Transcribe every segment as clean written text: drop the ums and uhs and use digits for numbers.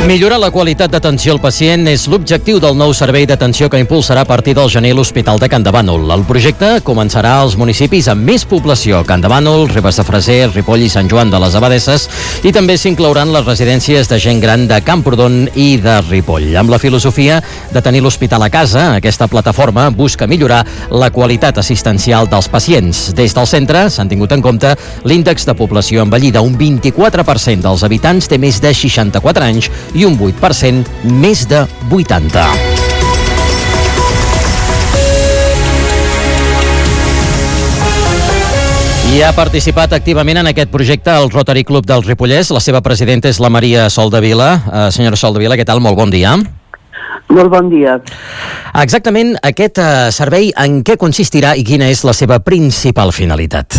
Millorar la qualitat d'atenció al pacient és l'objectiu del nou servei d'atenció que impulsarà a partir del gener l'Hospital de Campdevànol. El projecte començarà als municipis amb més població: Campdevànol, Ribes de Freser, Ripoll i Sant Joan de les Abadesses, i també s'inclouran les residències de gent gran de Camprodon i de Ripoll. Amb la filosofia de tenir l'hospital a casa, aquesta plataforma busca millorar la qualitat assistencial dels pacients. Des del centre s'han tingut en compte l'índex de població envellida. Un 24% dels habitants té més de 64 anys i un 8% més de 80. I ha participat activament en aquest projecte el Rotary Club del Ripollès. La seva presidenta és la Maria Soldevila. Senyora Soldevila, què tal? Molt bon dia. Molt bon dia. Exactament aquest servei en què consistirà i quina és la seva principal finalitat?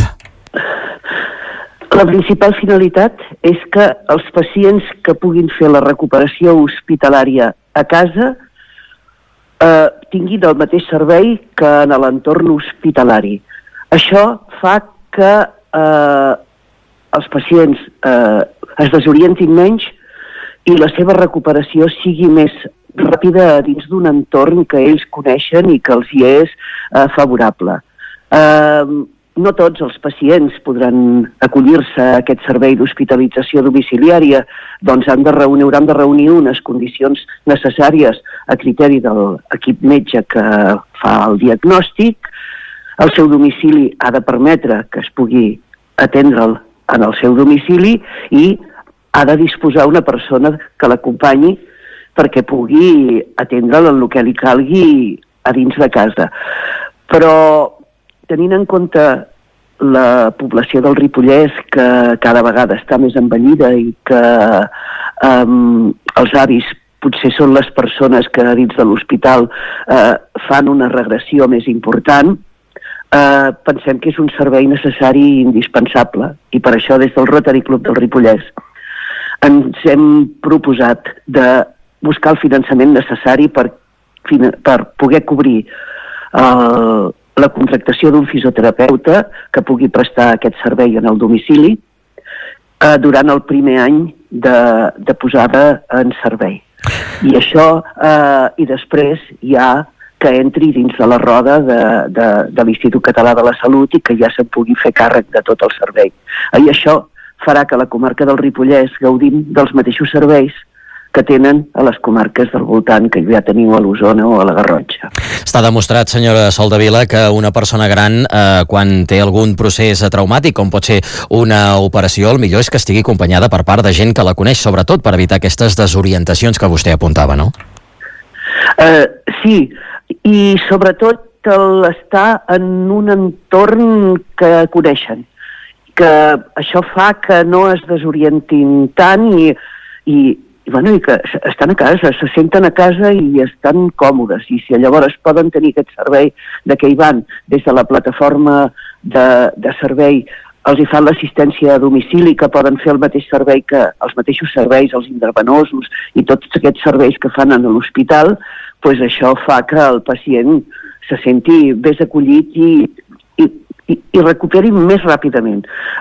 La principal finalitat és que els pacients que puguin fer la recuperació hospitalària a casa tinguin el mateix servei que en l'entorn hospitalari. Això fa que els pacients es desorientin menys i la seva recuperació sigui més ràpida dins d'un entorn que ells coneixen i que els hi és favorable. No tots els pacients podran acollir-se a aquest servei d'hospitalització domiciliària, doncs hauran de reunir unes condicions necessàries a criteri de l'equip metge que fa el diagnòstic. El seu domicili ha de permetre que es pugui atendre'l en el seu domicili i ha de disposar una persona que l'acompanyi perquè pugui atendre'l en el que li calgui a dins de casa. Però tenint en compte la població del Ripollès, que cada vegada està més envellida i que els avis potser són les persones que dins de l'hospital fan una regressió més important, pensem que és un servei necessari i indispensable. I per això des del Rotary Club del Ripollès ens hem proposat de buscar el finançament necessari per poder cobrir la contractació d'un fisioterapeuta que pugui prestar aquest servei en el domicili durant el primer any de posada en servei. I això, i després ja que entri dins de la roda de l'Institut Català de la Salut i que ja se'n pugui fer càrrec de tot el servei. I això farà que a la comarca del Ripollès gaudim dels mateixos serveis que tenen a les comarques del voltant, que ja teniu a l'Osona o a la Garrotxa. Està demostrat, senyora Soldevila, que una persona gran, quan té algun procés traumàtic, com pot ser una operació, el millor és que estigui acompanyada per part de gent que la coneix, sobretot per evitar aquestes desorientacions que vostè apuntava, no? Sí, i sobretot l'estar en un entorn que coneixen, que això fa que no es desorientin tant i que estan a casa, se senten a casa i estan còmodes. I si llavors poden tenir aquest servei de que hi van des de la plataforma de servei, els hi fan l'assistència a domicili, que poden fer el mateix servei que els mateixos serveis, els intravenosos i tots aquests serveis que fan en l'hospital, doncs això fa que el pacient se senti més acollit i recuperi més ràpidament.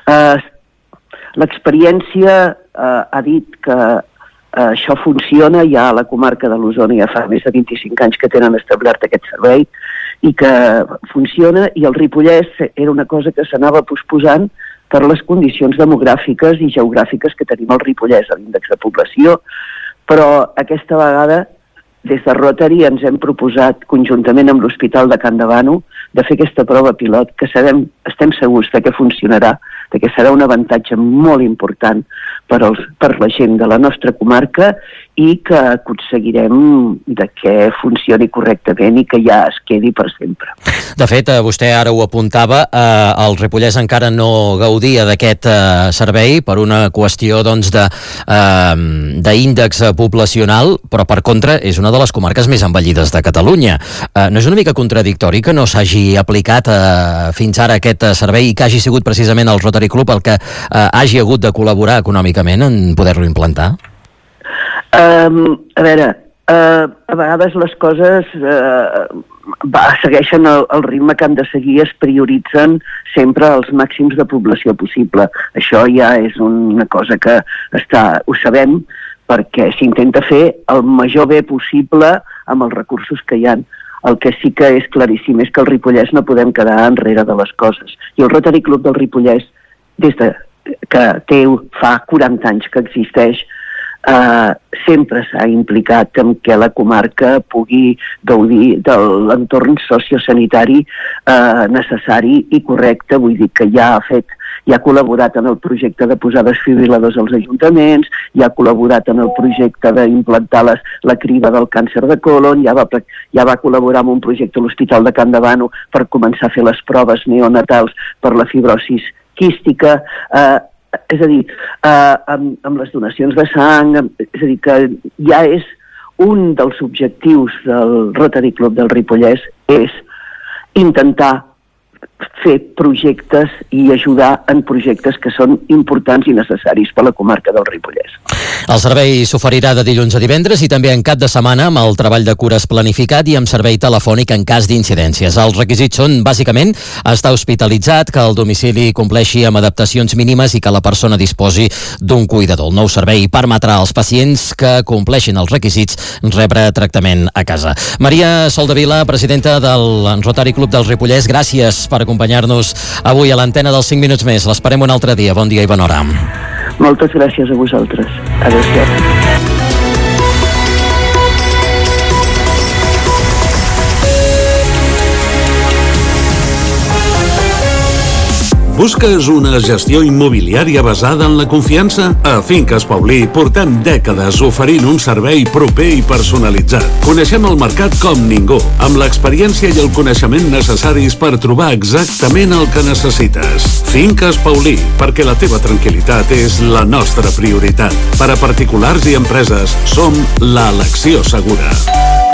L'experiència ha dit que això funciona ja a la comarca de l'Osona, ja fa més de 25 anys que tenen establert aquest servei i que funciona, i el Ripollès era una cosa que s'anava posposant per les condicions demogràfiques i geogràfiques que tenim al Ripollès, a l'índex de població, però aquesta vegada des de Rotary ens hem proposat, conjuntament amb l'Hospital de Campdevànol, de fer aquesta prova pilot, que estem segurs que funcionarà, que serà un avantatge molt important per la gent de la nostra comarca i que aconseguirem que funcioni correctament i que ja es quedi per sempre. De fet, vostè ara ho apuntava, el Ripollès encara no gaudia d'aquest servei per una qüestió d'índex poblacional, però per contra és una de les comarques més envellides de Catalunya. No és una mica contradictori que no s'hagi aplicat fins ara aquest servei i que hagi sigut precisament el Rotary Club el que hagi hagut de col·laborar econòmicament en poder-lo implantar? A veure, a vegades les coses segueixen el ritme que han de seguir, es prioritzen sempre els màxims de població possible. Això ja és una cosa que ho sabem, perquè s'intenta fer el major bé possible amb els recursos que hi ha. El que sí que és claríssim és que el Ripollès no podem quedar enrere de les coses. I el Rotary Club del Ripollès, des de que fa 40 anys que existeix, sempre s'ha implicat en que la comarca pugui gaudir de l'entorn sociosanitari necessari i correcte. Vull dir que ja ha col·laborat en el projecte de posar desfibril·ladors als ajuntaments, ja ha col·laborat en el projecte d'implantar la criba del càncer de colon, ja va col·laborar en un projecte a l'Hospital de Can Davano per començar a fer les proves neonatals per la fibrosi quística, és a dir, amb les donacions de sang, és a dir, que ja és un dels objectius del Rotary Club del Ripollès, és intentar fer projectes i ajudar en projectes que són importants i necessaris per a la comarca del Ripollès. El servei s'oferirà de dilluns a divendres i també en cap de setmana amb el treball de cures planificat i amb servei telefònic en cas d'incidències. Els requisits són, bàsicament, estar hospitalitzat, que el domicili compleixi amb adaptacions mínimes i que la persona disposi d'un cuidador. El nou servei permetrà als pacients que compleixin els requisits rebre tractament a casa. Maria Soldevila, presidenta del Rotary Club del Ripollès, gràcies per acompanyar-nos avui a l'antena dels 5 minuts més. L'esperem un altre dia. Bon dia i bona hora. Moltes gràcies a vosaltres. Adéu-siau. Busques una gestió immobiliària basada en la confiança? A Finques Paulí portem dècades oferint un servei proper i personalitzat. Coneixem el mercat com ningú, amb l'experiència i el coneixement necessaris per trobar exactament el que necessites. Finques Paulí, perquè la teva tranquil·litat és la nostra prioritat. Per a particulars i empreses, som l'elecció segura.